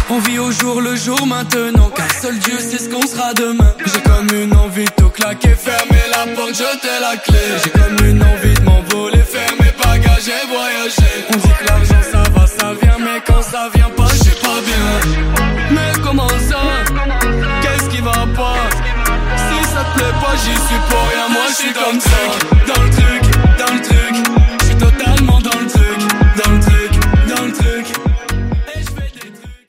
On vit au jour le jour maintenant, car seul Dieu sait ce qu'on sera demain. J'ai comme une envie de tout claquer, fermer la porte, jeter la clé. J'ai comme une envie de m'envoler, faire mes bagages et voyager. On dit que l'argent ça va, ça vient, mais quand ça vient pas, je suis pas bien. Mais comment ça? Qu'est-ce qui va pas? Si ça te plaît pas, j'y suis pour rien, moi je suis comme ça. Dans le truc